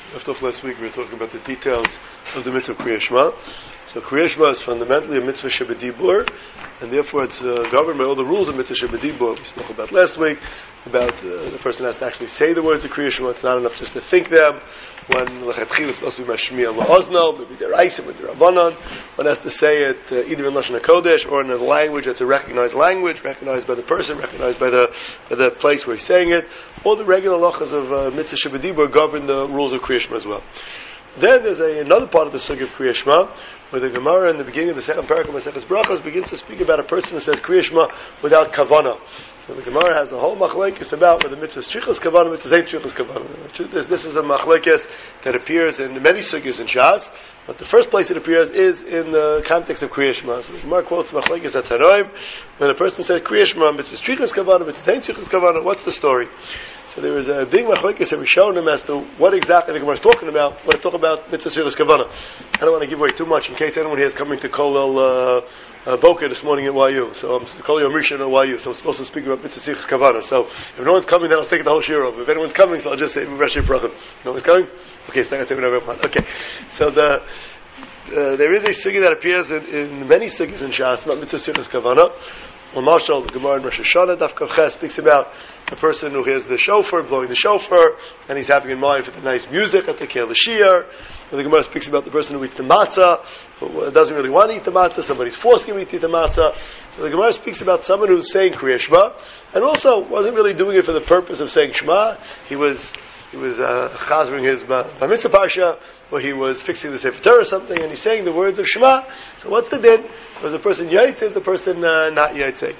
Left off last week, we were talking about the details of the mitzvah of Kriya Shema. So Kriya Shema is fundamentally a mitzvah shebedibur, and therefore it's governed by all the rules of mitzvah shebedibur. We spoke about last week, about the person has to actually say the words of Kriya Shema. It's not enough just to think them. One lechatchil is supposed to be mashmiya la'ozno, maybe deraisim or derabanan. One has to say it either in Lashon HaKodesh or in a language that's a recognized language, recognized by the person, recognized by the place where he's saying it. All the regular halachas of mitzvah shebedibur govern the rules of Kriya Shema as well. Then there's another part of the sugya of Kriya Shema, where the Gemara in the beginning of the second paragraph of Maseches Brachos begins to speak about a person who says Kriya Shema without kavana. So the Gemara has a whole machlekes about whether mitzvah strichas kavana, mitzvah ain't strichas kavana. The truth is, this is a machlekes that appears in many sugyas in Shas, but the first place it appears is in the context of Kriya Shema. So the Gemara quotes machlekes at Tanoim, when a person says Kriya Shema, mitzvah strichas kavana, mitzvah ain't strichas kavana, what's the story? So there is a big machlekes that we shown him as to what exactly the Gemara is talking about when I talk about mitzvah strichas kavana. I don't want to give away too much in case anyone here is coming to Kolel Boker this morning at YU. So I'm Kolel Yom Rishon at YU. So I'm supposed to speak about mitzvah strichas kavana. So if no one's coming, then I'll take the whole shir over. If anyone's coming, so I'll just say Rashi Brachim. No one's coming? Okay, so I can say whatever I want. Okay. So there is a sugya that appears in many sugyas in Shas about mitzvah strichas kavana. Well, Marshal, the Gemara in Rosh Hashanah, Daf Kaf Ches, speaks about a person who hears the shofar, blowing the shofar, and he's having in mind for the nice music at the Keil Shir. The Gemara speaks about the person who eats the matzah, who doesn't really want to eat the matzah, somebody's forcing him to eat the matzah. So the Gemara speaks about someone who's saying Kriya Shema, and also wasn't really doing it for the purpose of saying Shema. He was chazering his Bar Mitzvah Parsha, where he was fixing the Sefer Torah or something, and he's saying the words of Shema. So what's the din? So is the person yaitz, is the person not yaitz?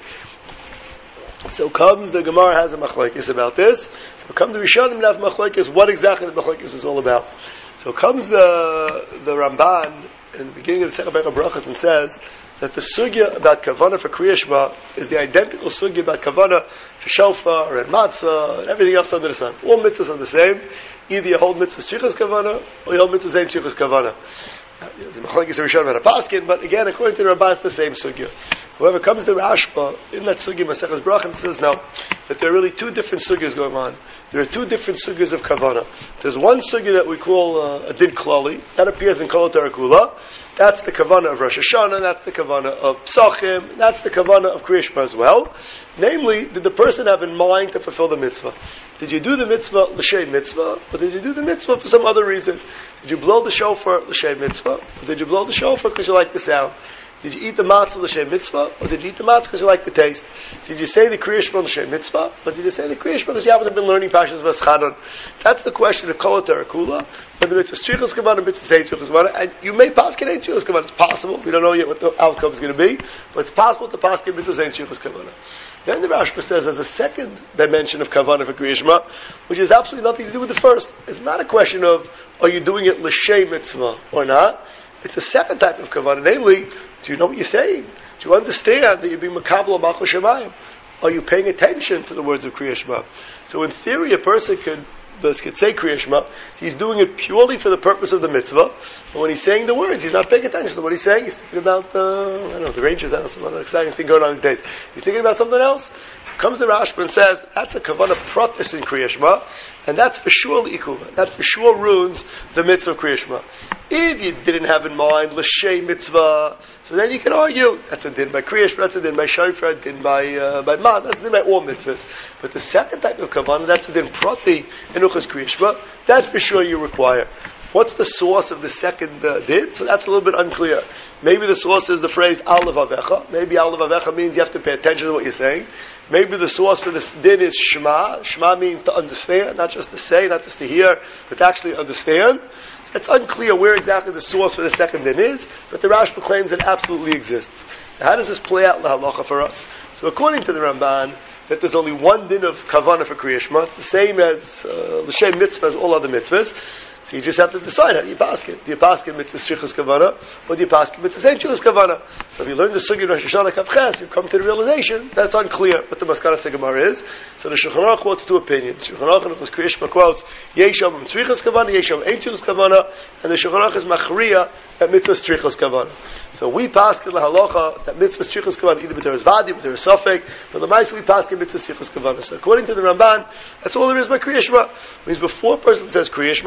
So comes the Gemara has a machlekes about this. So comes the Rishonim and have machlekes, what exactly the machlekes is all about. So comes the Ramban in the beginning of the Second Paragraph of Brachos and says that the sugya about kavana for Kriya Shema is the identical sugya about kavana for shofar and matzah and everything else under the sun. All mitzvahs are the same. Either you hold mitzvah strichas kavana or you hold mitzvah zayin strichas kavana. There's a machlekes Rishon and a paskin, but again, according to the Ramban, it's the same sugya. However, comes the Rashba in that sugya Maseches Brachos and says no, that there are really two different sugyas going on. There are two different sugyas of kavana. There's one sugya that we call a din klali that appears in Kol Torah Kula. That's the kavana of Rosh Hashanah. That's the kavana of Psachim. That's the kavana of Kriya Shema as well. Namely, did the person have in mind to fulfill the mitzvah? Did you do the mitzvah l'shem mitzvah, or did you do the mitzvah for some other reason? Did you blow the shofar l'shem mitzvah, or did you blow the shofar because you like the sound? Did you eat the matzah l'shem mitzvah, or did you eat the matzah because you like the taste? Did you say the Kriya Shema l'shem mitzvah, or did you say the Kriya Shema because you happen to have been learning Parshas V'eschanan? That's the question of Kol Torah Kula, whether it's a strichas kavana, it's a strichas kavana, and you may paskin ain't strichas kavana. It's possible. We don't know yet what the outcome is going to be, but it's possible to paskin it's a strichas kavana. Then the Rashba says there's a second dimension of kavana for Kriya Shema, which has absolutely nothing to do with the first. It's not a question of are you doing it l'shem mitzvah or not. It's a second type of kavana, namely, do you know what you're saying? Do you understand that you're being makabel malchus shemayim? Are you paying attention to the words of Kriya Shema? So in theory, a person could say Kriya Shema, he's doing it purely for the purpose of the mitzvah, but when he's saying the words, he's not paying attention to what he's saying. He's thinking about, the Rangers, some other exciting thing going on these days. He's thinking about something else. So comes the Rashba and says, that's a kavana pratis in Kriya Shema, and that's for sure l'ikuva. That for sure ruins the mitzvah of Kriya Shema. If you didn't have in mind l'shem mitzvah, so then you can argue that's a din by Kriya Shema, that's a din by shofar, din by maz, that's a din by all mitzvahs. But the second type of kavana, that's a din prati in uchas Kriya Shema, that for sure you require. What's the source of the second din? So that's a little bit unclear. Maybe the source is the phrase al levavecha. Maybe al levavecha means you have to pay attention to what you're saying. Maybe the source for this din is shema. Shema means to understand, not just to say, not just to hear, but to actually understand. So it's unclear where exactly the source for the second din is, but the Rashba claims it absolutely exists. So how does this play out lahalacha for us? So according to the Ramban, that there's only one din of kavana for Kriya Shema. It's the same as l'shem mitzvah as all other mitzvahs. So you just have to decide how do you paskin. Do you paskin mitzvah strichas kavana, or do you paskin mitzvah zayin strichas kavana? So if you learn the sugya Rosh Hashanah Kaf Ches, you come to the realization that's unclear what the Maskanas Gemara is. So the Shulchan Aruch quotes two opinions. Shulchan Aruch was Kriya Shema quotes yesham strichas kavana, yesham ein strichas kavana, and the Shulchan Aruch is machriya at mitzvah strichas kavana. So we paskin lahalacha that mitzvah strichas kavana either b'teres vadi, b'teres safek, but the ma'aseh we paskin mitzvah strichas kavana. So according to the Ramban, that's all there is by Kriya Shema. Means before a person says Kriya Shema, you have to have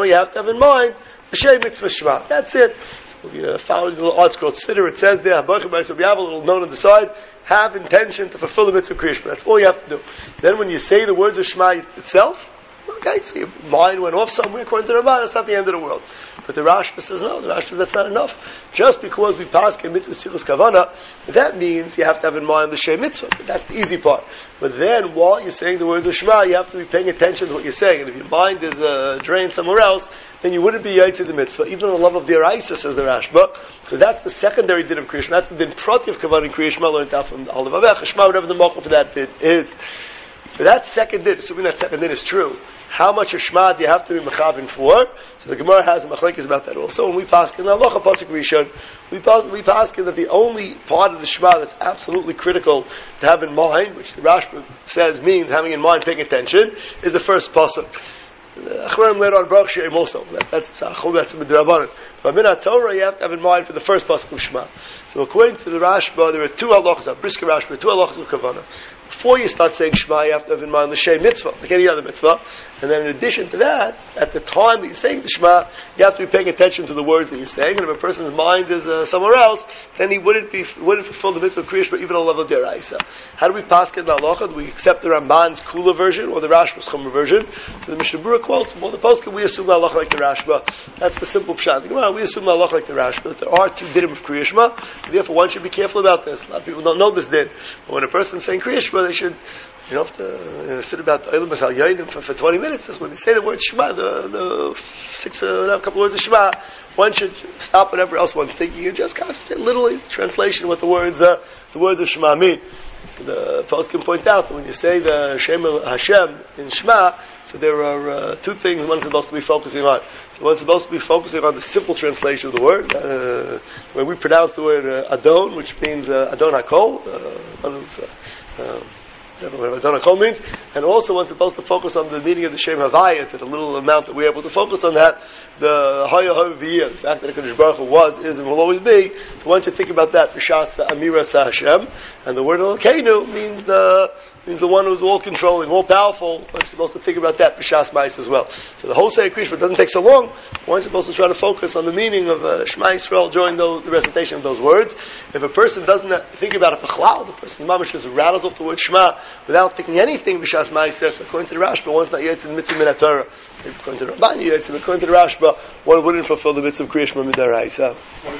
have in mind the Shem Mitzvah Shema. That's it. So we found a little art called Siddur. It says there, so we have a little note on the side, have intention to fulfill the Mitzvah Kriya Shema. That's all you have to do. Then when you say the words of Shema itself, okay, so your mind went off somewhere according to the Ramban, that's not the end of the world. But the Rashba says no, the Rashba says that's not enough. Just because we pass in mitzvah sichus kavana, that means you have to have in mind the Shem mitzvah. That's the easy part. But then, while you're saying the words of Shema, you have to be paying attention to what you're saying. And if your mind is drained somewhere else, then you wouldn't be yaitz in the mitzvah, even on the love of the Araisa, says the Rashba, because that's the secondary din of Kriya Shema. That's the din prati of kavana in Kriya Shema, learned out from Olav Avech, Shema, whatever the mochel for that din is. So that second din, assuming that second din is true, how much of Shema do you have to be mechavin for? So the Gemara has a machlekes about that also. When we pass in Halacha pasuk rishon, we pass that the only part of the Shema that's absolutely critical to have in mind, which the Rashba says means having in mind, paying attention, is the first pasuk. Achronim later on Baruch She'em also. That's midrabanan. But min Torah, you have to have in mind for the first pasuk of Shema. So according to the Rashba, there are two halachas, Brisker Rashba, two halachas of Kavanah. Before you start saying Shema, you have to have in mind the Shem mitzvah, like any other mitzvah. And then in addition to that, at the time that you're saying the Shema, you have to be paying attention to the words that you're saying. And if a person's mind is somewhere else, then he wouldn't fulfill the mitzvah of Kriya Shema even on the level of Deraisa. How do we pass in the halacha? Do we accept the Ramban's Kula version or the Rashba's Chumra version? So the Mishnah Berurah quotes, well, the poskim we assume the halacha like the Rashba. That's the simple pshat. We assume the halacha like the Rashba. That there are two dinim of Kriya Shema. Therefore, one should be careful about this. A lot of people don't know this din. But when a person's saying Kriya Shema, they should, have to sit about Eilam Basal Yoinim for 20 minutes. That's when they say the word Shema, the couple words of Shema, one should stop whatever else one's thinking and just concentrate literally translation what the words of Shema mean. So the post can point out that when you say the Shem Hashem in Shema, so there are two things one's supposed to be focusing on. So one's supposed to be focusing on the simple translation of the word, when we pronounce the word Adon, which means Adon HaKol, whatever Adon HaKol means, and also one's supposed to focus on the meaning of the Shem Havaya, to the little amount that we're able to focus on that, the Haya Havaya, the fact that HaKadosh Baruch Hu was, is, and will always be. So one should think about that, B'shas Amira Sa Hashem, and the word Elokeinu means the one who's all controlling, all powerful. One's supposed to think about that B'shas Ma'is as well. So the whole Seiya Kriya Shema doesn't take so long. One's supposed to try to focus on the meaning of Shema Yisrael during the recitation of those words. If a person doesn't think about it b'chlal, the person mamash just rattles off the word Shema without thinking anything B'shas Ma'is, so according to the Rashba, one's not yet in the mitzvah min Torah. According to the Ramban, according to the Rashba, one wouldn't fulfill the mitzvah of Kriya Shema midaraisa.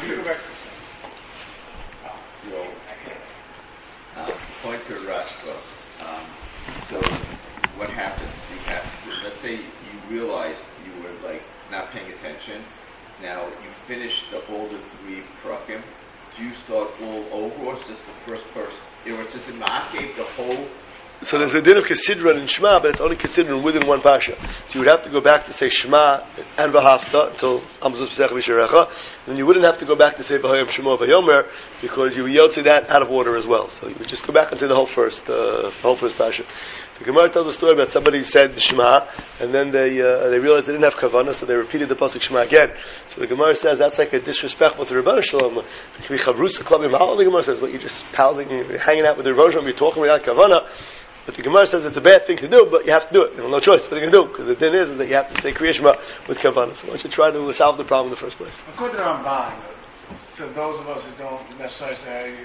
Point to Rashba. So what happens? Let's say you realized you were not paying attention. Now you finished all the three prakim. Do you start all over, or is just the first person? Or it's just not gave the whole. So there's a din of Kesidron in Shema, but it's only Kesidron within one pasha. So you would have to go back to say Shema and V'hafta until Amzuz Pesach V'Sherecha, and then you wouldn't have to go back to say V'hayom Shema V'yomer, because you would yotze that out of order as well. So you would just go back and say the whole first pasha. The Gemara tells a story about somebody who said Shema, and then they realized they didn't have kavanah, so they repeated the pasuk Shema again. So the Gemara says that's like a disrespectful to Rebbeinu Shalom. The Gemara says, you're just palsing, you're hanging out with the Rebbeinu Shalom, you're talking without kavanah. But the Gemara says it's a bad thing to do, but you have to do it. You have no choice. What are you going to do? Because the din is that you have to say Kriya Shema with kavanah. So why don't you try to solve the problem in the first place? According to the Ramban, to those of us who don't necessarily say,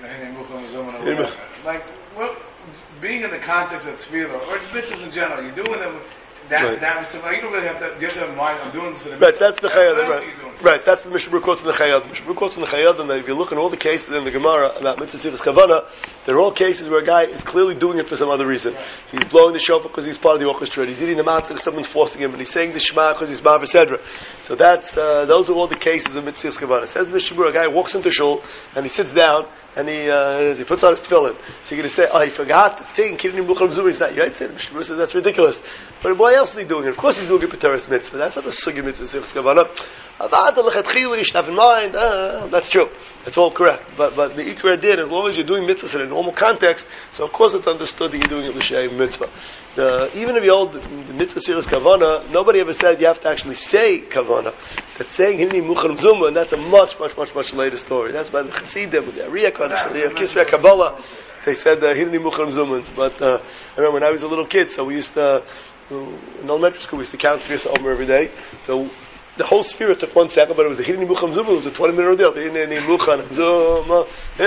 being in the context of tefillah or mitzvahs in general, you're doing them. That you don't really have to. You have to have in mind. I'm doing this for the mitzvah. Right, that's the chayad. Right, that's the Mishnah Berurah quotes in the chayad. Mishnah Berurah quotes in the chayad, and if you look at all the cases in the Gemara about mitzvah sichas kavana, they're all cases where a guy is clearly doing it for some other reason. He's blowing the shofar because he's part of the orchestra. He's eating the matzah because someone's forcing him, and he's saying the shema because he's ma'av v'sedra. So those are all the cases of mitzvah sichas kavana. It says the Mishnah Berurah, a guy walks into shul and he sits down. And he puts on his tefillin. So you're going to say, he forgot the thing, Kidney Mukhar Zuma, he's not Yaitse. Mishnah Berurah says that's ridiculous. But why else is he doing it? Of course he's doing it for Teres Mitzvah. That's not a sugi mitzvah, Sichas Kavanah. Have in mind, that's true. That's all correct. But the Ikra did, as long as you're doing mitzvahs in a normal context, so of course it's understood that you're doing it l'shem mitzvah. Even if you hold the mitzvah Sichas Kavanah, nobody ever said you have to actually say Kavanah. That's saying Hinni Mukhar Zuma, and that's a much later story. That's by the Chassidim, with the Ariya the Kisra Kabbalah, they said Hinni Mukhar Zumans. But I remember when I was a little kid, so we used to, in elementary school, we used to count Sfiras Omer every day. So the whole sphere took 1 second, but it was a Hineni Mucha Mzuma, it was a 20-minute ordeal. Hineni Mucha Mzuma,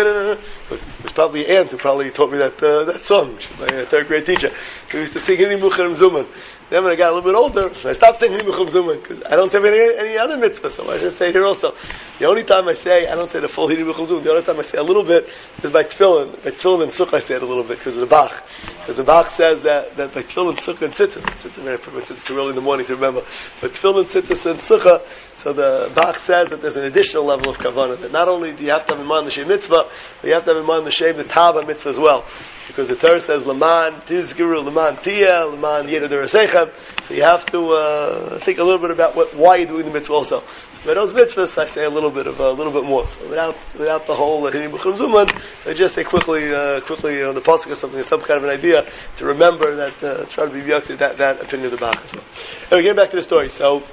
it was probably an aunt who probably taught me that song, which is my third grade teacher. So we used to sing Hineni Mucha Mzuma. Then when I got a little bit older, I stopped saying Hineni Mucha Mzuma, because I don't say any other mitzvah, so I just say it here also. The only time I say, I don't say the full Hineni Mucha Mzuma, the only time I say a little bit is by Tefillin. By Tefillin and Sukkah I say it a little bit, because of the Bach. Because the Bach says that by Tefillin, Sukkah, and Tzitzis, it's very important, it's too early in the morning to remember, but Tefillin, Tzitzis, and Sukkah, so the Bach says that there's an additional level of kavanah, that not only do you have to have in mind the Shem mitzvah, but you have to have in mind the Shem, the Tava mitzvah as well. Because the Torah says, Laman Tizgiru, Laman Tia, Laman Yedadar Seichem, so you have to think a little bit about why you're doing the mitzvah also. So by those mitzvahs, I say a little bit more. So without the whole Hineni Mucha Mzuma, I just say quickly on the pasuk or something, some kind of an idea to remember that, try to be yotzi that opinion of the Bach as well. Anyway, getting back to the story. So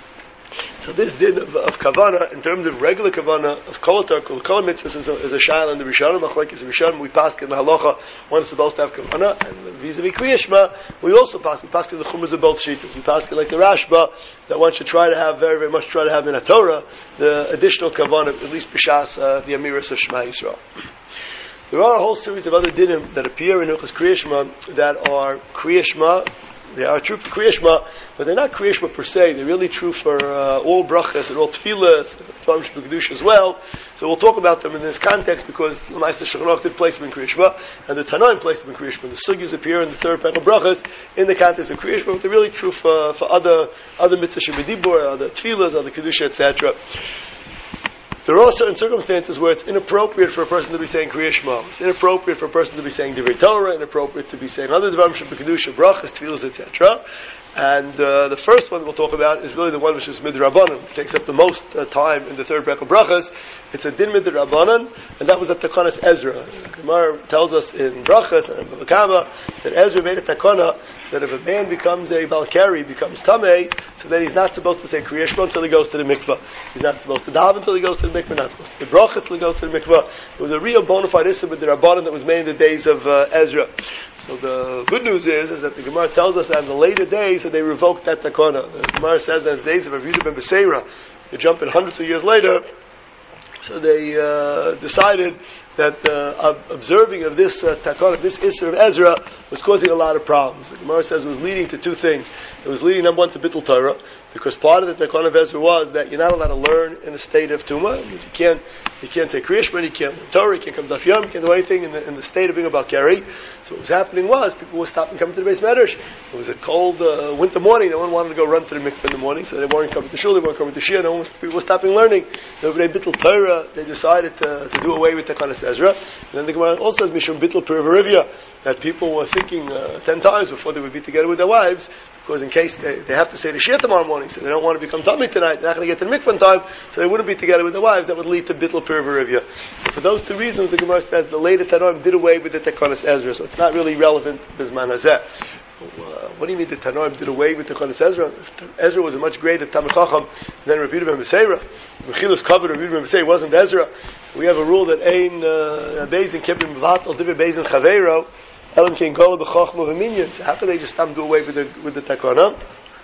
this din of kavana, in terms of regular kavana of kol mitzvahs is a shayla in the Rishonim. Machlokes Rishonim, we pass in the halacha one is supposed to have kavana, and vis-a-vis Kriya Shema, we also pass. We pass in the chumas of both shittas. We pass like the Rashba that one should try to have very much try to have in a Torah the additional kavana, at least b'shas the amiras of Shema Yisrael. There are a whole series of other dinim that appear in Hilchos Kriya Shema that are Kriya Shema. They are true for Kriya Shema, but they're not Kriya Shema per se. They're really true for all brachas and all tefillas, Tvam Shebekdush as well. So we'll talk about them in this context because the Meister Shulchan Aruch did place them in Kriya Shema, and the Tanaim placed them in Kriya Shema. The sugyas appear in the third parak of brachas in the context of Kriya Shema, but they're really true for other mitzvahs shebedibur, other tefillas, other kedusha, etc. There are certain circumstances where it's inappropriate for a person to be saying Kriya Shema. It's inappropriate for a person to be saying Divrei Torah, inappropriate to be saying other Dvarim Shebekdusha, brachas, tefillas, etc. And the first one we'll talk about is really the one which is Midrabanan, which takes up the most time in the third parak of brachas. It's a din Midrabanan, and that was at Takanas Ezra. Gemara tells us in brachas and in Bava Kama that Ezra made a takana that if a man becomes a Valkyrie, becomes Tameh, so then he's not supposed to say Kriya Shema until he goes to the mikvah. He's not supposed to daven until he goes to the mikvah, not supposed to say brachas until he goes to the mikvah. It was a real bona fide issue with the Rabbanan that was made in the days of Ezra. So the good news is that the Gemara tells us that in the later days that they revoked that takana. The Gemara says that in the days of Rav Yehuda ben Beseira, you jump in hundreds of years later, so they decided that observing of this takana, this Isser of Ezra, was causing a lot of problems. The Gemara says it was leading to two things. It was leading, number one, to Bittul Torah, because part of the takana of Ezra was that you're not allowed to learn in a state of Tumah. You can't say Kriya Shema, you can't learn Torah, you can't come to Daf Yom, you can't do anything in the state of being a Balkari. So what was happening was, people were stopping coming to the Beis Medrash. It was a cold winter morning, no one wanted to go run to the mikveh in the morning, so they weren't coming to shul, they weren't coming to shia, people were stopping learning. So when they Bittul Torah, they decided to do away with Takanas Ezra. And then the Gemara also says, Mishum Bittul Perverivia, that people were thinking 10 times before they would be together with their wives, because in case they have to say the Shia tomorrow morning, so they don't want to become Tommy tonight, they're not going to get to the mikvah in time, so they wouldn't be together with their wives, that would lead to Bittul Perverivia. So for those two reasons, the Gemara says the later Tanoim did away with the Takanas Ezra, so it's not really relevant Bizman Hazeh. What do you mean the Tanoim did away with the Takanas Ezra? Ezra was a much greater Talmid Chacham than Rav Yehuda ben Beseira. Mechilus covered Rav Yehuda ben Beseira, wasn't Ezra. We have a rule that Ein Beizin Kibrim Vatal Divrei Beizin Chaveiro Elam Kein Gola B'Chachma V'Minyan. So how can they just stop do away with the Takana?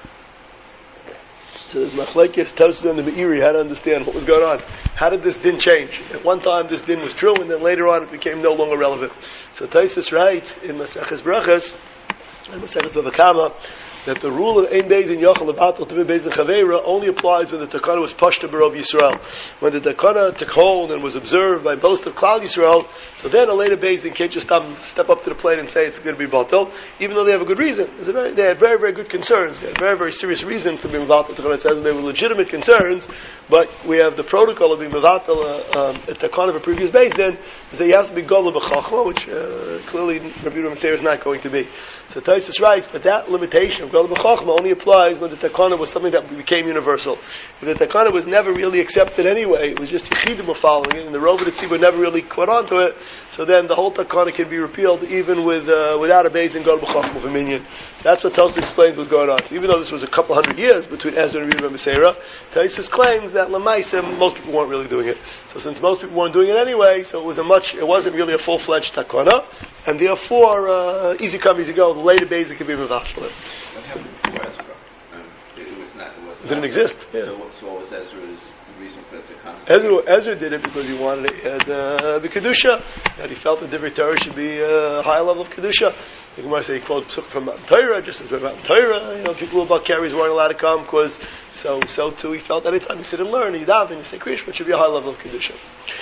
So there's Machlekes Tosfos and the Meiri how to understand what was going on. How did this din change? At one time this din was true, and then later on it became no longer relevant. So Tosfos writes in Maseches Brachas and Maseches Bava Kama that the rule of Ein Beis in Yochel Levatel Tivei Beis in Chaveira only applies when the Takana was Pashta B'Rov Yisrael. When the Takana took hold and was observed by most of Klal Yisrael, so then a later Beis in can't just step up to the plate and say it's going to be Batel, even though they have a good reason. They had very, very good concerns. They had very, very serious reasons to be Mevatel Takana. It says they were legitimate concerns, but we have the protocol of being Mevatel a Takana of a previous Beis then, is that you have to be Gola B'Chachma, which clearly Rabbi Yehuda ben Beseira is not going to be. So Tosfos writes, but that limitation of Gola B'Chachma only applies when the Takana was something that became universal. If the Takana was never really accepted anyway, it was just Yechidim were following it, and the Rova Tzibur never really caught on to it, so then the whole Takana can be repealed even without a Beis in Gola B'Chachma of a minyan. So that's what Tosfos explains was going on. So even though this was a couple hundred years between Ezra and Rabbi Yehuda ben Beseira, Tosfos claims that L'maaseh most people weren't really doing it. So since most people weren't doing it anyway, so it wasn't really a full-fledged Takana, and therefore easy come, easy go. The later Beis it could be Mevatel. What happened to Ezra? It was It didn't exist. Yeah. So what was Ezra's reason for it to come? Ezra did it because he wanted it the kedusha, that he felt the different Torah should be a high level of kedusha. The Gemara say he quotes from Mount Torah, just as Mount Torah, people about carries weren't allowed to come because so too he felt that any time you sit and learn, you daven, you say Kriya, it should be a high level of kedusha.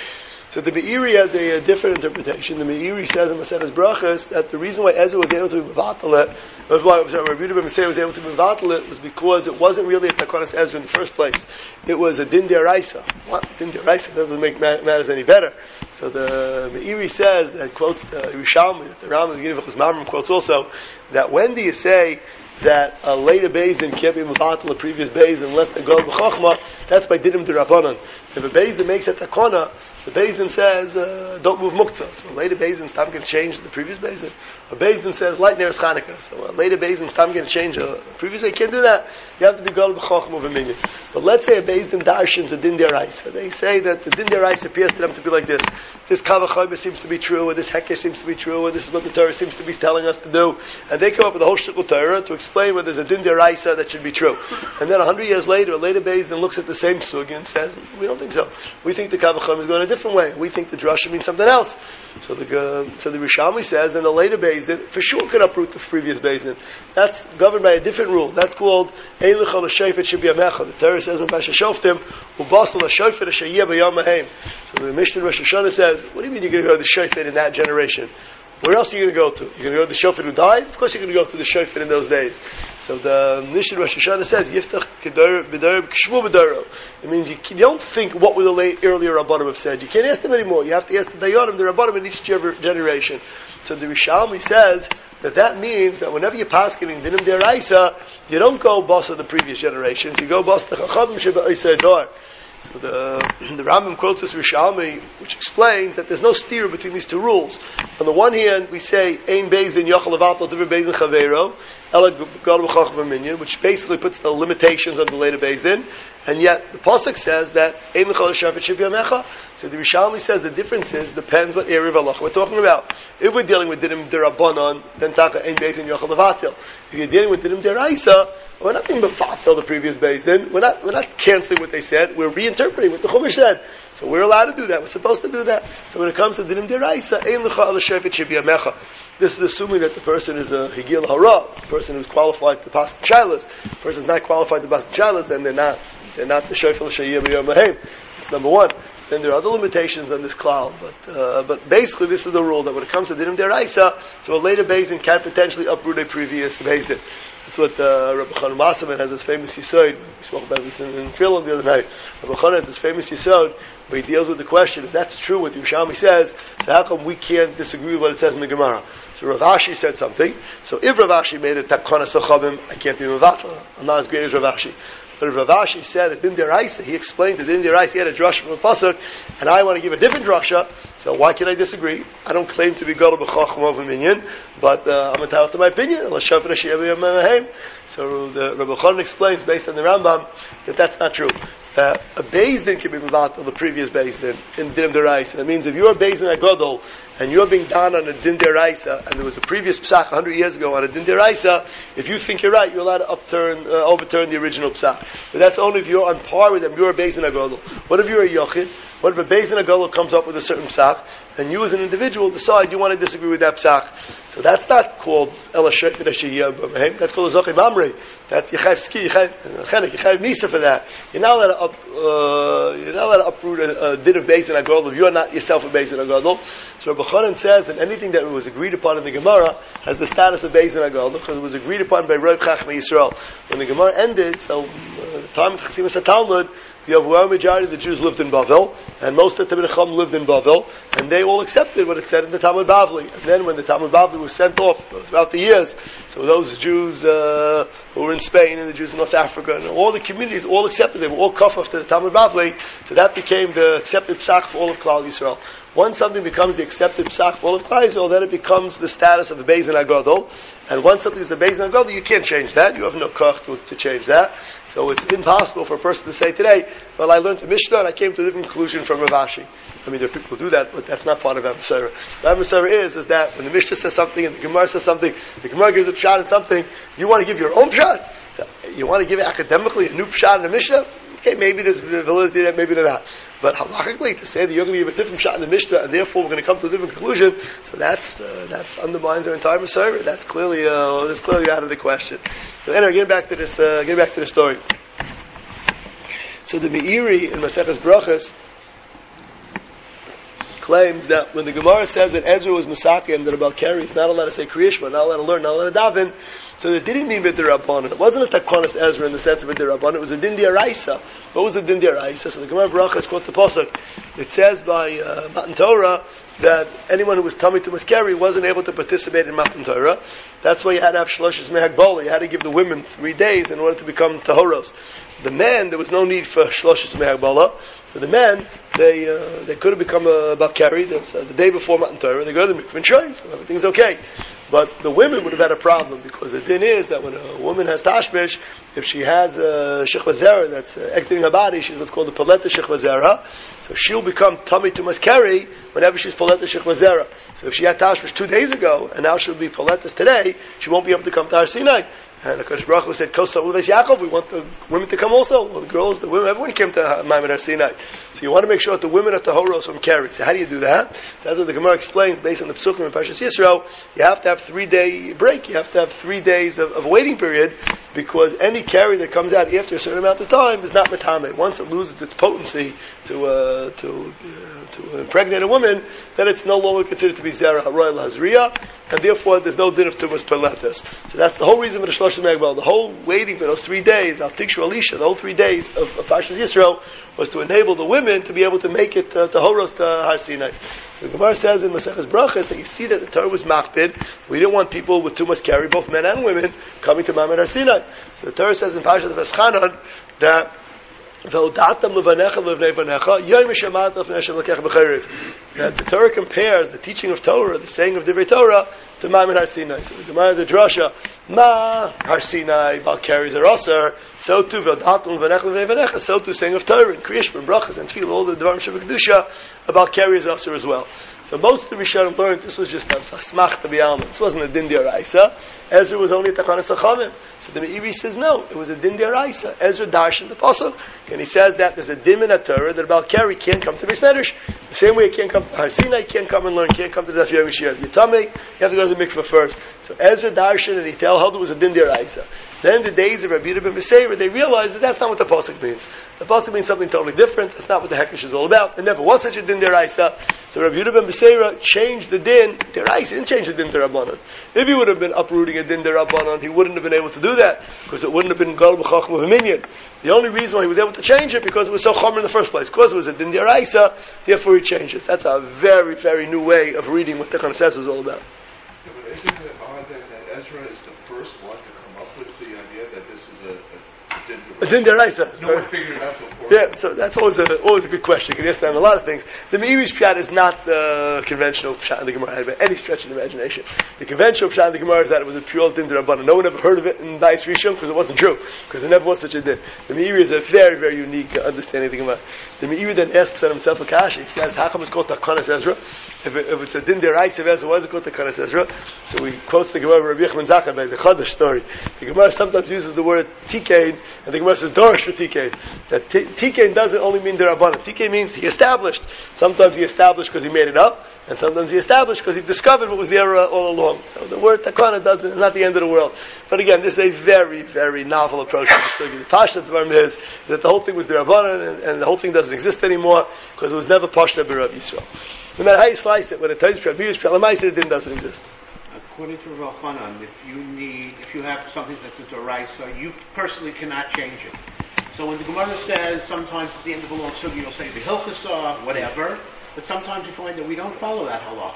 So the Meiri has a different interpretation. The Meiri says in Maseches Brachas that the reason why Ezra was able to be mevatel it, Rabbi Yehuda ben Meseir was able to be mevatel it, was because it wasn't really a Takonas Ezra in the first place. It was a Din Deraisa. What? Din Deraisa doesn't make matters any better. So the Meiri says, that quotes the Yerushalmi, the Rambam, the Yiddish Mamrim quotes also, that when do you say that a later Bezdin can't be mevatel a previous Bezdin unless they go b'chokhmah? That's by Dinim D'Rabbanan. If a Bezdin makes a takona, the Bezdin says, don't move muktzah. So a later Bezdin, stop going to change the previous Bezdin. A Bezdin says, light near Chanukah. So a later Bezdin, stop going to change a previous. You can't do that. You have to be gol b'chokhmah of a minyan. But let's say a Bezdin darshins a Din Deraisa. They say that the Din Deraisa appears to them to be like this. This Kavachayba seems to be true, or this Hekesh seems to be true, or this is what the Torah seems to be telling us to do. And they come up with a whole shtickle Torah to explain whether there's a Din Deraisa that should be true. And then 100 years later, a later Bezdin looks at the same sugya and says, we don't think so. We think the Kavachayba is going a different way. We think the drasha means something else. So the Rishalmi says, then the later Bezdin for sure could uproot the previous Bezdin. That's governed by a different rule. That's called Eilicha l'Shofet should be a mecha. The Torah says in Pasha Shoftim, Ubasal l'Shofet Ashayeh b'Yom Ha'im. So the Mishnah Rosh Hashanah says, what do you mean you're going to go to the Shofet in that generation? Where else are you going to go to? You're going to go to the Shofet who died? Of course you're going to go to the Shofet in those days. So the Mishnah Rosh Hashanah says, Yiftach b'Dor k'shmu b'Doro. It means you don't think what would the earlier Rabbanim have said. You can't ask them anymore. You have to ask the Dayanim, the Rabbanim in each generation. So the Rishalmi says that means that whenever you're paskening Dinim Deraisa, you don't go boss of the previous generations. You go boss the Chachavim Sheba Oisei Dor. So the Rambam quotes this Rishalmi, which explains that there's no steer between these two rules. On the one hand, we say Ein Bezdin Yochel Levatel Divrei Bezdin Chaveiro, Ela Gadol B'Chacham Minyan, which basically puts the limitations on the later Bezdin, and yet the pasuk says that Ein L'Chol Shafet Shiv Yamecha. So the Rishalmi says the difference depends what area of halacha we're talking about. If we're dealing with Dinim D'Rabbanan, then Taka Ein Bezdin Yochel Levatel. If you're dealing with Dinim D'Raisa, we're not being mevatel the previous Bezdin. We're not canceling what they said. We're reinterpreting what the Chumash said. So we're allowed to do that. We're supposed to do that. So when it comes to Dinim D'Raisa, Ein L'Chol Shafet Shiv Yamecha. This is assuming that the person is a Higil Hara, the person who's qualified to pass Shilas. The person is not qualified to pass Shilas, then they're not the Shofel Shayim Yom Mahim. That's number one. Then there are other limitations on this cloud, but basically this is the rule that when it comes to Dinim Deraisa, so a later Bezdin can potentially uproot a previous Bezdin. That's what Rabbi Chanan Wasserman has his famous Yisod. We spoke about this in Finland the other night. Rabbi Chanan has his famous Yisod where he deals with the question, if that's true what Yerushalmi says, so how come we can't disagree with what it says in the Gemara? So Rav Ashi said something. So if Rav Ashi made it Takana Sochavim, I can't be mevatel. I'm not as great as Rav Ashi. But if Rav Ashi said that Din Deraisa, he explained that Din Deraisa, he had a drasha from a pasuk, and I want to give a different drasha, so why can I disagree? I don't claim to be Gadol B'Chacham of a minyan, but I'm entitled to my opinion. So the Rabbi Chanan explains, based on the Rambam, that that's not true. A Bezdin can be mevatel the previous Bezdin in Dinim Deraisa. That means if you're a Bezdin Agadol, and you're being done on a Din Deraisa, and there was a previous Psach 100 years ago on a Din Deraisa, if you think you're right, you're allowed to overturn the original Psach. But that's only if you're on par with them, you're a Bezdin Agadol. What if you're a Yochid? What if a Bezdin Agadol comes up with a certain Psach, and you as an individual decide you want to disagree with that Psach? So that's not called Ela Shofet Ashayeh. That's called a Zochid Mamre. That's Yechav Ski, Yechav Nisa for that. You're not allowed to uproot a din of Bezdin Agadol if you're not yourself a Bezdin Agadol. So Rabbi Chanan says that anything that was agreed upon in the Gemara has the status of Bezdin Agadol because it was agreed upon by Rav Chachmei Yisrael. When the Gemara ended, so the time of Chasimas HaTalmud, the overwhelming majority of the Jews lived in Bavel, and most of the Talmidei Chacham lived in Bavel, and they all accepted what it said in the Talmud Bavli. And then when the Talmud Bavli was sent off throughout the years, so those Jews who were in Spain and the Jews in North Africa, and all the communities all accepted, they were all kafaf to the Talmud Bavli, so that became the accepted psach for all of Klal Yisrael. Once something becomes the accepted psach for all of Klal Yisrael, then it becomes the status of a Bezdin Agadol. And once something is a Bezdin Agadol, you can't change that. You have no koch to change that. So it's impossible for a person to say today, well, I learned the Mishnah and I came to a different conclusion from Rav Ashi. I mean, there are people who do that, but that's not part of Avodah. What Avodah is that when the Mishnah says something and the Gemara says something, the Gemara gives a pshat in something, you want to give your own pshat. So you want to give it academically a new pshat in the Mishnah? Okay, maybe there's validity there, maybe there's not. But halachically, to say that you're going to give a different pshat in the Mishnah, and therefore we're going to come to a different conclusion, so that's undermines our entire Masorah. That's clearly out of the question. So anyway, getting back to the story. So the Meiri in Maseches Brachos claims that when the Gemara says that Ezra was Masaki and that about Keri, he's not allowed to say Kriya Shema, not allowed to learn, not allowed to daven, so it didn't mean B'dir Rabbanan. It wasn't a Takonis Ezra in the sense of B'dir Rabbanan, it was a Din D'Oraisa. What was the Din D'Oraisa? So the Gemara Brachos quotes the Pasuk. It says by Matan Torah that anyone who was tummy to Maskeri wasn't able to participate in Matan Torah. That's why you had to have Shloshes Mehagbola. You had to give the women 3 days in order to become Tahoros. The men, there was no need for Shloshes Mehagbola. For the men, they could have become a Balkari. The day before Matan Torah, they go to the mikvah and shoy, so everything's okay. But the women would have had a problem, because the din is that when a woman has tashmish, if she has a shechva zera that's exiting her body, she's what's called a paleta shechva zera. So she'll become tummy to maskeri whenever she's paleta shechva zera. So if she had tashmish 2 days ago, and now she'll be paletas today, she won't be able to come to Har Sinai. And the Kodesh Baruch Hu said, Kosa Uleves Yaakov, we want the women to come also. Well, the girls, the women, everyone came to Ma'amad Har Sinai. So you want to make sure that the women are Tahoros from Keri. So how do you do that? So that's what the Gemara explains based on the Psukim in Parshas Yisro. You have to have 3-day break. You have to have 3 days of waiting period, because any Keri that comes out after a certain amount of time is not Matame. Once it loses its potency to impregnate a woman, then it's no longer considered to be Zera Haroy Lazriya, and therefore there's no din of Tumas Peletas. So that's the whole reason for the Shlosh Megbal. The whole waiting for those 3 days, Al Tikshu Alisha, the whole 3 days of Parshas Yisro, was to enable the women to be able to make it to Horos to Har Sinai. So the Gemara says in Maseches Brachos that you see that the Torah was makpid. We didn't want people with Tumas Keri, both men and women, coming to Ma'amad Har Sinai. So the Torah says in Parshas Veschanan that that the Torah compares the teaching of Torah, the saying of Divrei Torah, to Ma'amad Har Sinai. So the Gemara is a drasha. Ma Har Sinai Balkari Zerasar. So too V'odatam L'vanecha L'vnei Vanecha. So too saying of Torah and Kriya Shema, Brachos and Tefillah, all the Dvarim Shebekdusha about Keri Zerasar as well. So most of the Rishonim learned this was just a smach to be alma. This wasn't a din d'oraisa. Ezra was only a takanas achavim. So the Meiri says no, it was a din d'oraisa. Ezra darshan the pasuk, and he says that there's a din in a Torah that about Keri can't come to Beis Medrash. The same way he can't come to Har Sinai, can't come and learn, can't come to the Daf Yomi Shir. Yitame, you have to go to the mikveh first. So Ezra darshan and he held it was a din d'oraisa. Then the days of Rabbi Yehuda ben Beseira, they realized that that's not what the pasuk means. The pasuk means something totally different. That's not what the Hekesh is all about. There never was such a din d'oraisa. So Rabbi Yehuda ben Beseira changed the din d'oraisa. He didn't change the din d'Rabbanan. If he would have been uprooting a din d'Rabbanan, he wouldn't have been able to do that, because it wouldn't have been Gal b'chachma v'minyan. The only reason why he was able to change it, because it was so chomer in the first place, because it was a din d'oraisa, therefore he changed it. That's a very, very new way of reading what the Tekana says is all about. Yeah, but isn't it odd that Ezra is the first one to come up with the idea that this is a din d'oraisa? No one figured it out before. Yeah, so that's always a good question. You can ask them a lot of things. The Meiri's pshat is not the conventional pshat in the Gemara by any stretch of the imagination. The conventional pshat in the Gemara is that it was a pure din d'Rabbanan. No one ever heard of it in Bais Rishon because it wasn't true, because there never was such a din. The Meiri is a very, very unique understanding of the Gemara. The Meiri then asks himself a kasha. He says, how come it's called Takanas Ezra? If it's a din d'oraisa of Ezra, why is it called Takanas Ezra? So he quotes the Gemara of Rabbi Yochanan Zakkai by the Chadash story. The Gemara sometimes uses the word tikein, and the Gemara says dorish for tikein. That tikein doesn't only mean d'Rabbanan. Tikein means he established. Sometimes he established because he made it up, and sometimes he established because he discovered what was there all along. So the word takana is not the end of the world. But again, this is a very, very novel approach to the sugi. The pashta dvarim is that the whole thing was d'Rabbanan, and the whole thing doesn't exist anymore because it was never pashta b'Rav Yisrael. No matter how you slice it, when it tells you it doesn't exist. According to Rav Chanan, if you have something that's a d'oraisa, you personally cannot change it. So when the Gemara says sometimes at the end of a long sugi you'll say the hilchasa, whatever, but sometimes you find that we don't follow that halacha.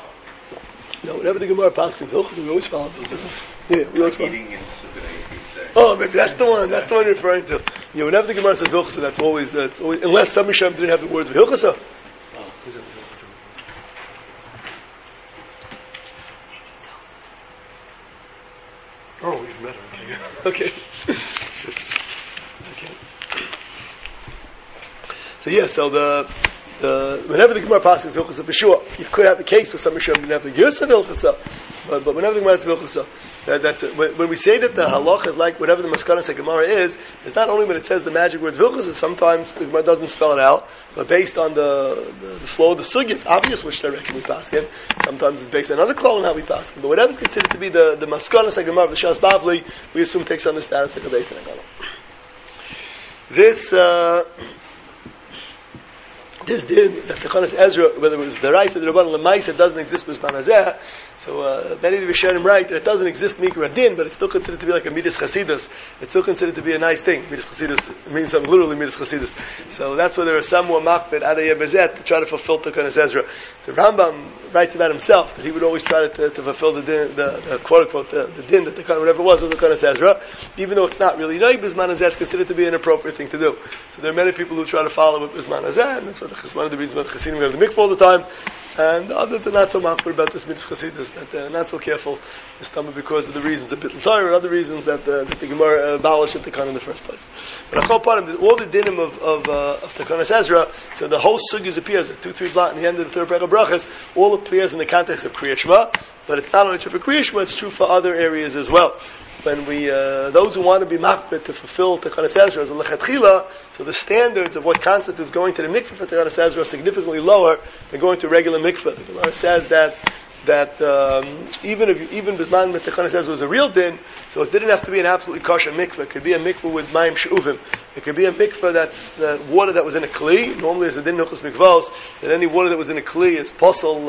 No, whenever the Gemara passes in hilchasa, we always follow it. Yeah, we always follow. Oh, maybe that's the one. That's the one you're referring to. Yeah, whenever the Gemara says hilchasa, that's always unless some Misham didn't have the words of hilchasa. Oh, we've met her. Okay. So the whenever the Gemara passes hilchasa, for sure, you could have the case where some Misham didn't have the Gersa hilchasa. But whenever the Gemara says Vilchasa, that's it. When we say that the halach is like whatever the Maskanas Gemara is, it's not only when it says the magic word Vilchasa, sometimes the Gemara doesn't spell it out, but based on the flow of the sugya, it's obvious which direction we pass him. Sometimes it's based on another klal and how we pass him. But whatever is considered to be the Maskanas Gemara of the Shas Bavli, we assume takes on the status of the Beis Hillel. This din, that the Chanas Ezra, whether it was the Raisa, the Rabban, Lemaisa, doesn't exist with Banazeh. So many of the Rishonim write that it doesn't exist Mikra Din, but it's still considered to be like a Midas Chasidus. It's still considered to be a nice thing. Midas Chasidus means something literally Midas Chasidus. So that's why there are some who are makbid Adayeh Bezet to try to fulfill the Chanas Ezra. The Rambam writes about himself that he would always try to fulfill the din, the quote unquote the din that the whatever it was of the Chanas Ezra, even though it's not really Noib Bisman Hazeh, it's considered to be an appropriate thing to do. So there are many people who try to follow with Bisman Hazeh, and that's what one of the reasons why the Chassidim go to the mikvah all the time, and others are not so makbid about this Midas Chasidus, that they're not so careful this time because of the reasons a bit sorry, or other reasons that the Gemara abolished the Takana in the first place. But I call upon him, all the dinim of Takanas Ezra, so the whole sugya appears at 2-3 blot in the end of the third paragraph brachas, all appears in the context of Kriya Shema, but it's not only true for Kriya Shema, it's true for other areas as well. When we, those who want to be makbid to fulfill Takanas Ezra as a lechatchila, so the standards of what constitutes going to the mikveh for Takanas Ezra are significantly lower than going to regular mikveh. The Gemara says that even Bisman with Takanas Ezra was a real din, so it didn't have to be an absolutely kosher mikveh. It could be a mikveh with mayim she'uvim. It could be a mikveh that's water that was in a kli. Normally, as a din nuchos mikvahs, that any water that was in a kli is possible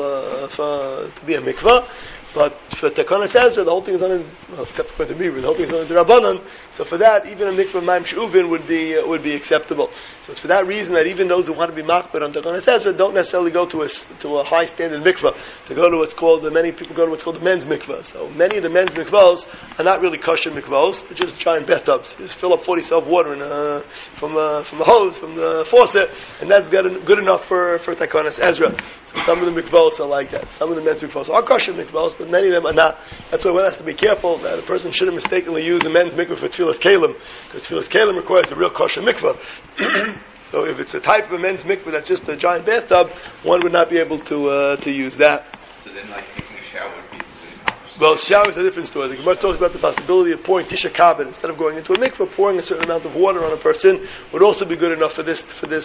to be a mikveh. But for Takanas Ezra, the whole thing is on, except for the Mibra, the whole thing is on the Rabbanan. So for that, even a mikveh mayim she'uvin would be acceptable. So it's for that reason that even those who want to be makbid on Takanas Ezra don't necessarily go to a high standard mikveh. To go to what's called, many people go to what's called the men's mikveh. So many of the men's mikvahs are not really kosher mikvahs. They're just giant bathtubs. You just fill up 40 water from the hose, from the faucet, and that's good enough for Takanas Ezra. So some of the mikvahs are like that. Some of the men's mikvahs are kosher mikvahs, but many of them are not. That's why one has to be careful that a person shouldn't mistakenly use a men's mikveh for tefillas kalim, because tefillas kalim requires a real kosher mikveh. So if it's a type of a men's mikveh that's just a giant bathtub, one would not be able to use that. So then, like taking a shower would be well, shower is a different story. The Gemara talks about the possibility of pouring tisha kabin instead of going into a mikveh, pouring a certain amount of water on a person would also be good enough for this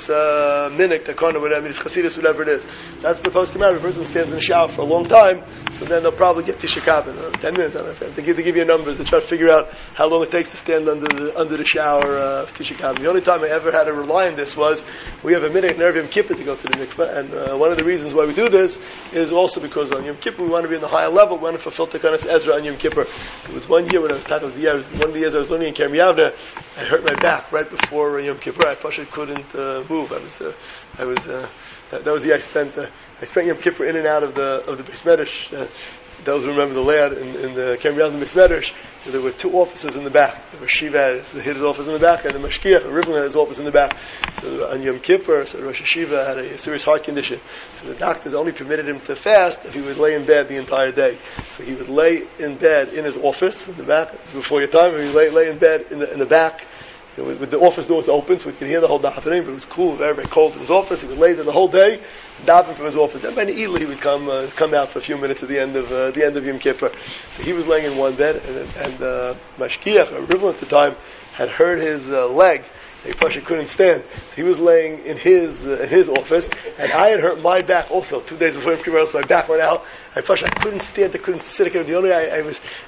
minik, takana, whatever, chasidus, whatever it is. That's the post command. If a person stands in the shower for a long time, so then they'll probably get tisha kabin. 10 minutes. I don't know. They give you numbers. They try to figure out how long it takes to stand under the shower of tisha kabin. The only time I ever had to rely on this was we have a minik in Erev Yom Kippur to go to the mikveh, and one of the reasons why we do this is also because on Yom Kippur we want to be in the higher level. We want to fulfill Takanas Ezra on Yom Kippur. It was one year when I was one of the years I was learning in Kerem Yavne, I hurt my back right before Yom Kippur. I couldn't move. That was the extent. I spent Yom Kippur in and out of the Beis Medrash. Those who remember the layout in the Kerem Yavne Beis Medrash, so there were two offices in the back. There was Shiva had his office in the back, and the Mashkiach, Rivlin, had his office in the back. So on Yom Kippur, so Rosh Hashiva had a serious heart condition. So the doctors only permitted him to fast if he would lay in bed the entire day. So he would lay in bed in his office in the back. Before your time, he would lay in bed in the back. With the office doors open, so we could hear the whole davening, but it was cool, very, very cold in his office. He would lay there the whole day, daven from his office. Then by the evening, he would come out for a few minutes at the end of Yom Kippur. So he was laying in one bed, and Mashkiach, or Rivlin at the time, had hurt his leg. He couldn't stand. So he was laying in his office, and I had hurt my back also 2 days before Yom Kippur. So my back went out. I couldn't stand. I couldn't sit. The only I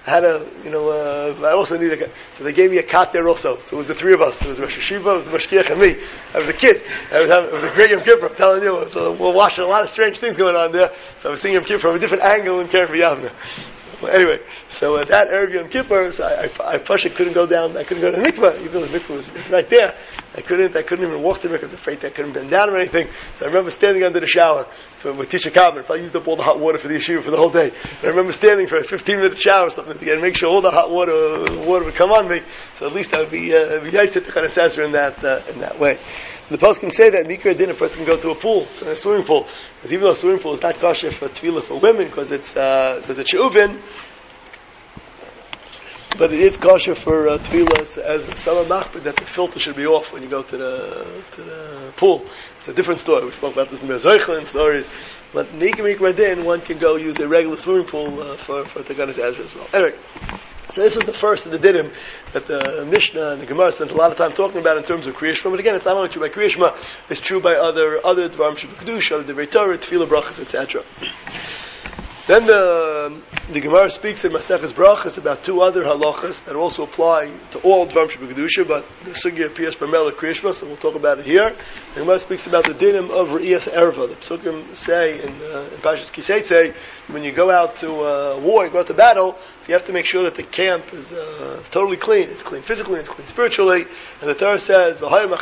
also needed so they gave me a cot there also. So it was the three of us. It was Rosh Hashiva, it was the Mashkiach, and me. I was a kid. It was a great Yom Kippur. I'm telling you. So we're watching a lot of strange things going on there. So I was seeing Yom Kippur from a different angle in Kerem Yavne. Well, anyway, so at that Erev Yom Kippur, so I couldn't go down. I couldn't go to the mikveh, even though the mikveh was right there. I couldn't even walk to the mikveh. I was afraid I couldn't bend down or anything. So I remember standing under the shower with Tisha Kabin. I used up all the hot water for the yeshiva for the whole day. And I remember standing for a 15-minute shower or something to make sure all the hot water would come on me. So at least I would be yaitz to kind of sasser in that way. The post can say that Mikra Din, a person can go to a pool, a swimming pool. Because even though a swimming pool is not kosher for tefillah for women, because it's she'uvin, but it is kosher for tefillas as some machbid that the filter should be off when you go to the pool. It's a different story. We spoke about this in Be'ezeichel stories. But Nikimik Radin, one can go use a regular swimming pool for Taganas Ezra as well. Anyway, so this was the first of the dinim that the Mishnah and the Gemara spent a lot of time talking about in terms of Kriya Shema. But again, it's not only true by Kriya Shema, it's true by other Dvarim Sheba Kedusha, other Divrei Torah, Tefillah Brachas, etc. Then the Gemara speaks in Maseches Brachas about two other halachas that also apply to all Dvarim Sheba Kedusha, but the sugya appears primarily Kriya Shema, so we'll talk about it here. The Gemara speaks about the dinim of Re'iyas Erva. The Psukim say in Pashas Kiseitze, when you go out to war, you go out to battle, so you have to make sure that the camp is totally clean. It's clean physically, it's clean spiritually. And the Torah says,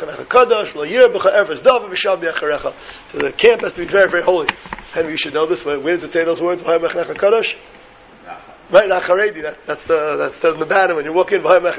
so the camp has to be very, very holy. And you should know this. Where does it say those words? Right, Nacharedi. That's in the bottom when you walk in.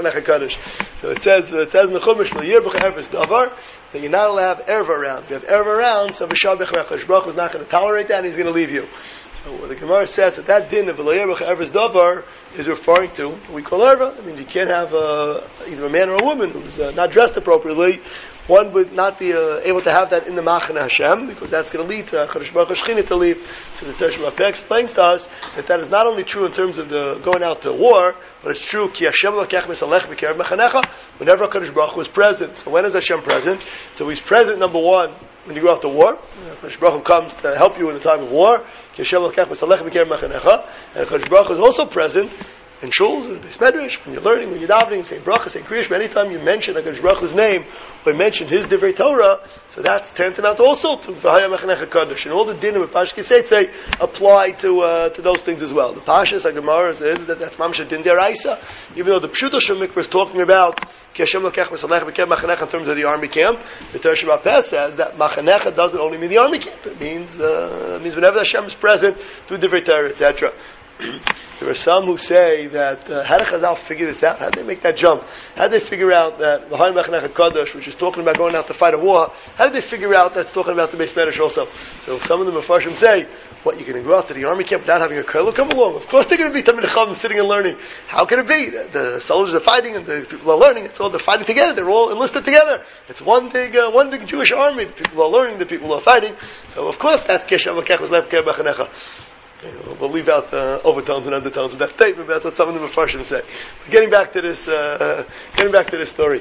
So it says in the Chumash, that you're not allowed to have erva around. If you have erva around, so V'shabich Baruch is not going to tolerate that, and he's going to leave you. So what the Gemara says that din of V'layerach Erva's davar is referring to what we call erva. That means you can't have either a man or a woman who's not dressed appropriately. One would not be able to have that in the Machane Hashem, because that's going to lead to Chadosh Baruch Shechina to leave. So the Tereshim Rapeh explains to us that is not only true in terms of the going out to war, but it's true Ki Hashem Lokech Misalech B'Kerev Mechanecha, whenever Chadosh Baruch Hu is present. So when is Hashem present? So He's present, number one, when you go out to war. Chadosh Baruch Hu comes to help you in the time of war. Ki Hashem Lokech Misalech B'Kerev Mechanecha, and Chadosh Baruch Hu is also present in shuls, in Beis Medrash, when you're learning, when you're davening, say bracha, say kriya shema. Anytime you mention HaKadosh Baruch Hu's name or mention His divrei Torah, so that's tantamount also to V'haya Mechanecha Kadosh. And all the dinim of Pashas Kiseitze apply to those things as well. The Pashas HaGemara says that that's Mamsha Din Deraisa, even though the Pshuto Shel Mikvah is talking about Ki Hashem Lokech V'Salech B'Kerev Mechanecha in terms of the army camp. The Torah Shabbat says that Machanecha doesn't only mean the army camp. It means whenever Hashem is present through divrei Torah, etc. There are some who say that how did Chazal figure this out? How did they make that jump? How did they figure out that V'hai Mechanech HaKadosh, which is talking about going out to fight a war, how did they figure out that's talking about the Beis Medrash also? So some of the Mefarshim say, what, you're going to go out to the army camp without having a Kollel come along? Of course they're going to be Talmidei Chacham sitting and learning. How can it be? The soldiers are fighting and the people are learning. It's all, they're fighting together. They're all enlisted together. It's one big Jewish army. The people are learning, the people are fighting. So of course that's Keshem Lekech V'Zlev Kev Mechanecha. We'll leave out overtones and undertones of that statement, but that's what some of the Mefarshim say. But getting back to this story.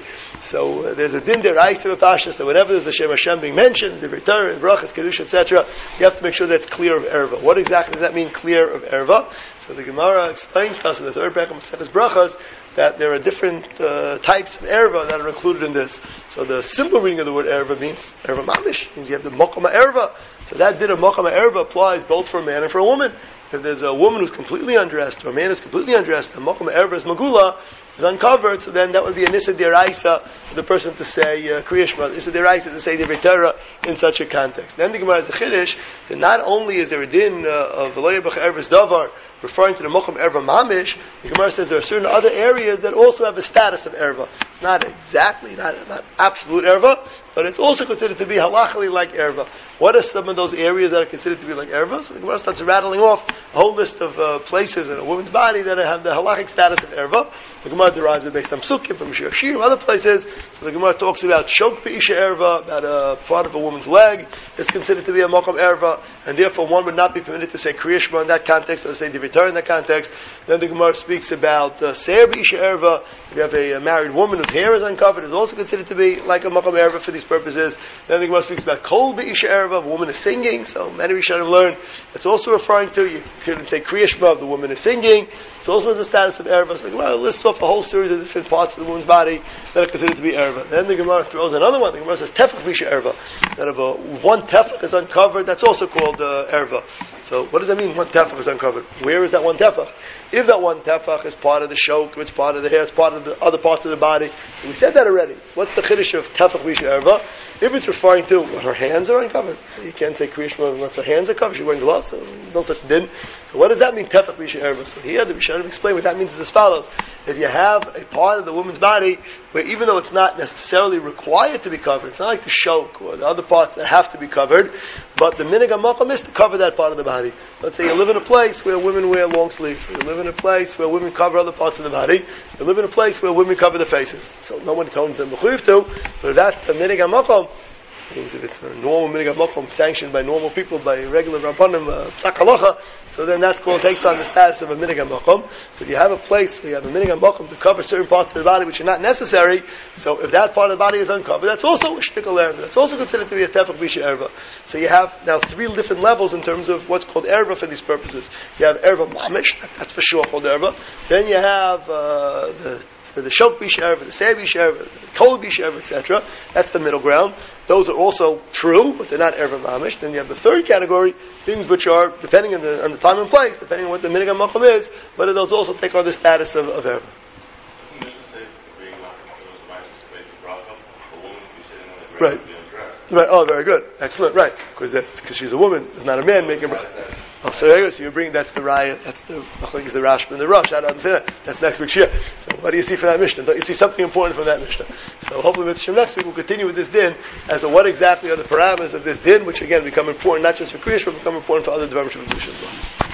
So there's a din deraisa of Pashas, so whenever there's a Shem Hashem being mentioned, the Torah, Brachas, Kedusha, etc., you have to make sure that it's clear of erva. What exactly does that mean, clear of erva? So the Gemara explains to us in the third parak of Maseches Brachas that there are different types of erva that are included in this. So the simple reading of the word erva means erva mamish, means you have the mokum erva. So that din of mokum erva applies both for a man and for a woman. If there's a woman who's completely undressed or a man who's completely undressed, the mokum erva is magula, is uncovered, so then that would be a nisa deraisa for the person to say kriya shema, nisa deraisa to say divrei Torah in such a context. Then the Gemara is a chiddush that not only is there a din of v'lo yibach erva's davar referring to the mokum erva mamish, the Gemara says there are certain other areas that also have a status of erva. It's not exactly, not absolute erva, but it's also considered to be halachically like erva. What are some of those areas that are considered to be like erva? So the Gemara starts rattling off a whole list of places in a woman's body that have the halachic status of erva. The Gemara derives it based on Psukim, from Shir Shir, other places. So the Gemara talks about shok b'isha erva, about a part of a woman's leg is considered to be a mokum erva, and therefore one would not be permitted to say kriya shema in that context, or to say divrei Torah in that context. Then the Gemara speaks about seir b'isha erva. If you have a married woman whose hair is uncovered, is also considered to be like a mokum erva for these purposes. Then the Gemara speaks about kol b'isha erva, a woman is singing, so many we should have learned. It's also referring to, you couldn't say kriya shema if the woman is singing. It's also as a status of erva. So the Gemara lists off a whole series of different parts of the woman's body that are considered to be erva. Then the Gemara throws another one. The Gemara says tefach b'isha erva. That if one tefach is uncovered, that's also called erva. So what does that mean? One tefach is uncovered. Where is that one tefach? If that one tefach is part of the shok, it's part of the hair, it's part of the other parts of the body. So we said that already. What's the chiddush of tefach b'isha erva? If it's referring to when her hands are uncovered, you can't say kriya shema unless her hands are covered. She's wearing gloves, so no such din. So what does that mean, tefach b'isha erva? So here the Rishonim explain what that means is as follows: if you have a part of the woman's body where even though it's not necessarily required to be covered, it's not like the shok or the other parts that have to be covered, but the minhag hamakom is to cover that part of the body. Let's say you live in a place where women wear long sleeves. We live in a place where women cover other parts of the body. We live in a place where women cover their faces. So no one told them to, but if that's the minig hamakom, means if it's a normal minig hamakom sanctioned by normal people, by regular rabbanim, psak halacha, so then that's called, takes on the status of a minig hamakom. So if you have a place where you have a minig hamakom to cover certain parts of the body which are not necessary, so if that part of the body is uncovered, that's also a shtickle erva. That's also considered to be a tefach bisha erva. So you have now 3 different levels in terms of what's called erva for these purposes. You have erva mamish, that's for sure called erva. Then you have the shok bisha erva, the say bisha erva, the kol bisha erva, etc. That's the middle ground. Those are also true, but they're not erva mamish. Then you have the third category, things which are, depending on the time and place, depending on what the minig hamakom is, but those also take on the status of erva. Right. Right. Oh, very good. Excellent. Right. Because she's a woman. It's not a man making bread. Oh, so there you go. So you bring, that's the raya, that's the Rashba and the Rosh. I don't understand that. That's next week's year. So what do you see from that Mishnah? Don't you see something important from that Mishnah? So hopefully next week we'll continue with this din as to what exactly are the parameters of this din, which again become important not just for Kriyash, but become important for other Dvarim Shabbat as well.